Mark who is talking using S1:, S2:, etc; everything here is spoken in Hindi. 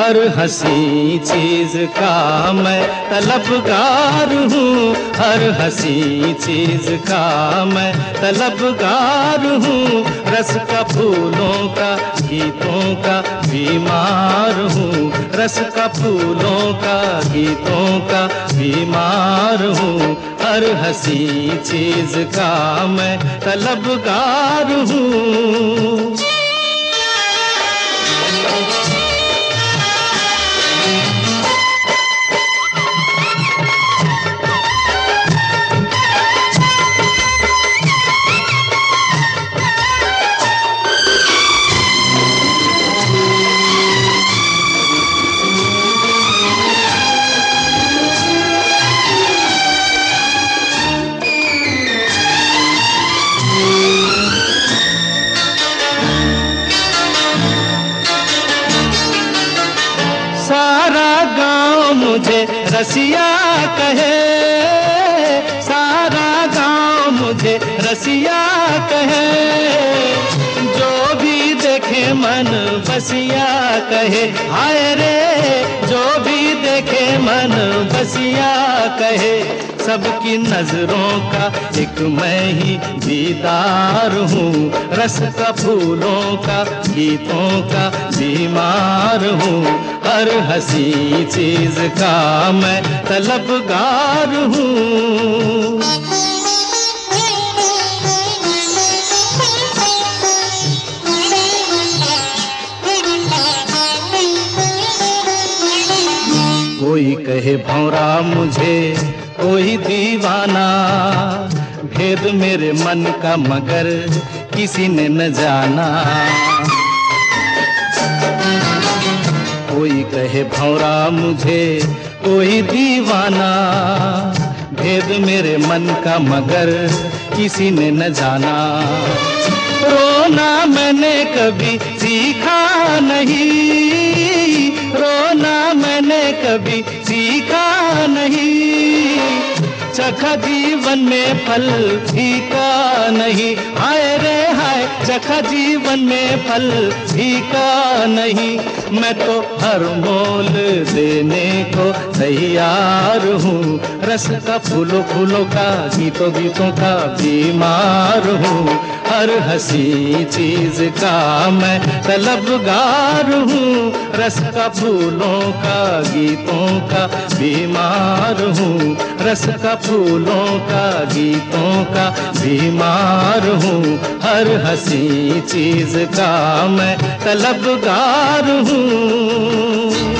S1: हर हंसी चीज का मैं तलबगार हूँ, हर हंसी चीज का मैं तलबगार हूँ। रस का फूलों का गीतों का बीमार हूँ, रस का फूलों का गीतों का बीमार हूँ। हर हंसी चीज का मैं तलबगार हूँ। सारा गांव मुझे रसिया कहे, सारा गांव मुझे रसिया कहे। जो भी देखे मन बसिया कहे, हाय रे जो भी देखे मन बसिया कहे। सबकी नजरों का एक मैं ही दीदार हूँ, रस का फूलों का गीतों का बीमार हूँ। हर हंसी चीज का मैं तलबगार हूँ। कोई कहे भौरा मुझे, कोई दीवाना, भेद मेरे मन का मगर किसी ने न जाना। कोई कहे भौरा मुझे, कोई दीवाना, भेद मेरे मन का मगर किसी ने न जाना। रोना मैंने कभी सीखा नहीं, रोना मैंने कभी सीखा नहीं। चखा जीवन में फल फीका नहीं, हाय रे हाय चखा जीवन में फल फीका नहीं। मैं तो हर मोल देने को तैयार हूँ, रस का फूलों फूलों का गीतों गीतों का बीमार हूँ। हर हंसी चीज का मैं तलबगार हूँ, रस का फूलों का गीतों का बीमार हूँ। रस का फूलों का गीतों का बीमार हूँ। हर हंसी चीज का मैं तलबगार हूँ।